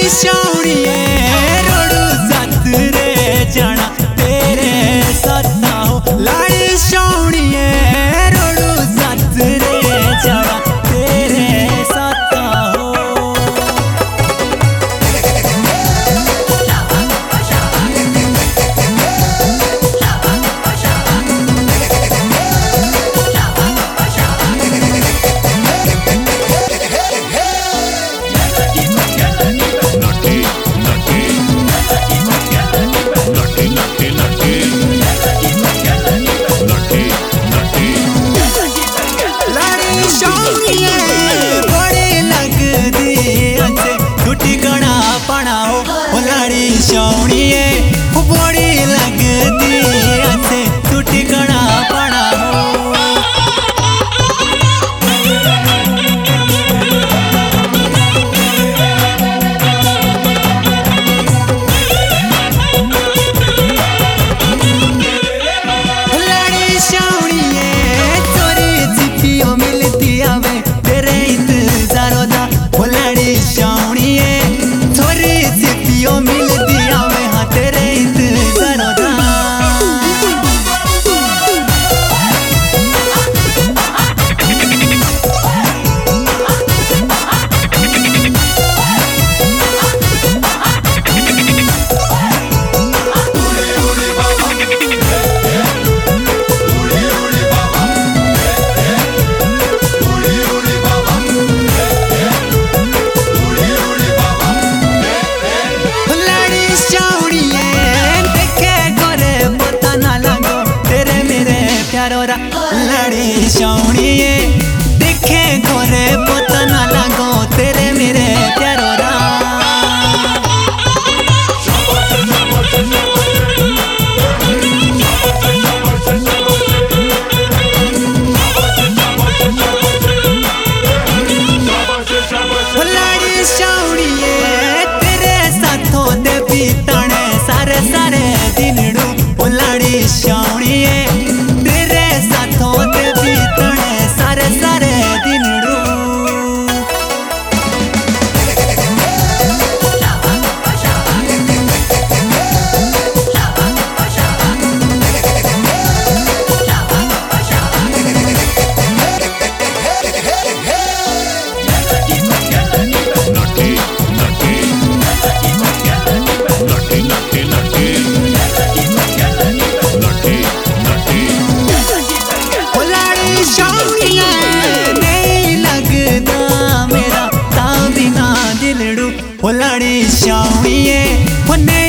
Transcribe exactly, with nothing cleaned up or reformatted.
शावड़िए रोडू साथ रे जाना तेरे साथ ना हो। लाड़ी शावड़िए रोडू साथ रे जाना तेरे साथ ना हो। शावड़िए बड़ी लगती अच्छे तू ठिकाना पड़ा हो। लाड़ी शावड़िए तोरी चिट्ठियों मिलती आवे तेरे इंतजारों दा। लाड़ी शावड़िए तोरी चिट्ठियों मिलती लाड़ी शावड़िए देखे गोरे पता ना लगो तेरे मेरे प्यारो रा। लाड़ी शावड़िए तेरे साथों दे बीतने सारे सारे दिनड़ू। लाड़ी शावड़िए सारे सारे दिनड़ू। लाड़ी शावड़िए